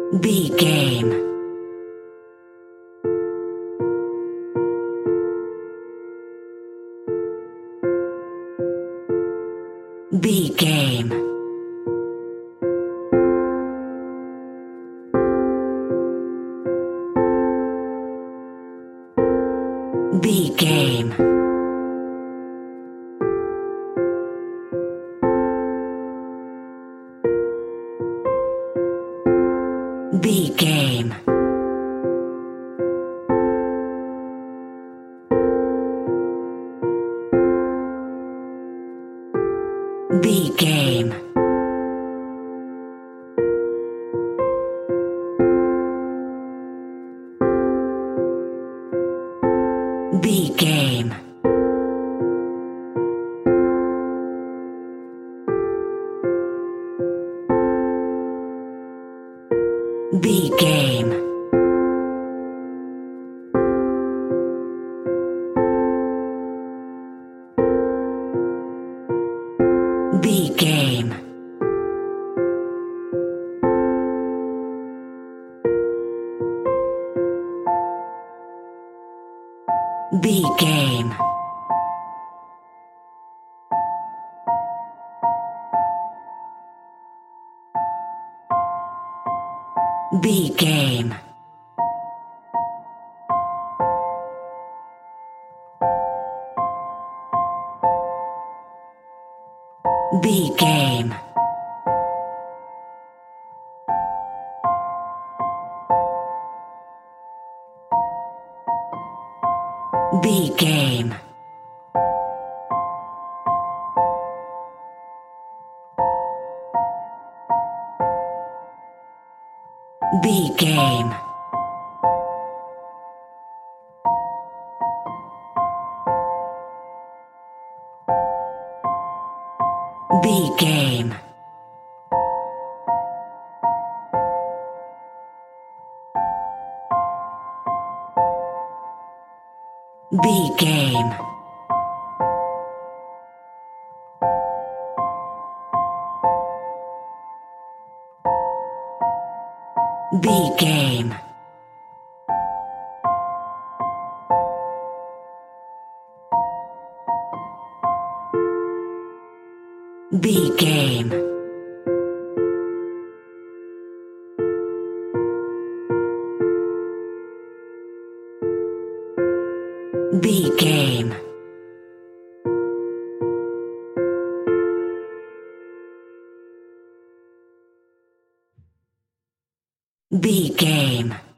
B game. B game. B game. B game. B game. B game. B game. B game. B game. B game. B game. B game. B game. B game. B game. B game. B game. B game. B game.